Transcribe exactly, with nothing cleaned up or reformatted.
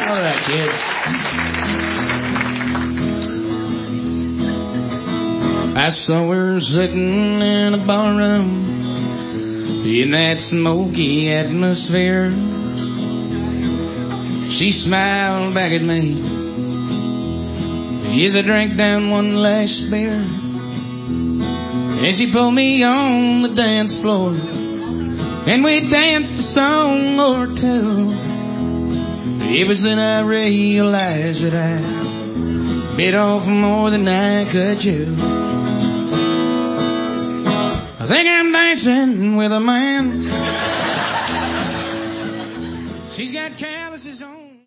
All right, kids. I saw her sitting in a barroom in that smoky atmosphere. She smiled back at me as I drank down one last beer. And she pulled me on the dance floor, and we danced a song or two. It was then I realized that I bit off more than I could chew. I think I'm dancing with a man. She's got cat.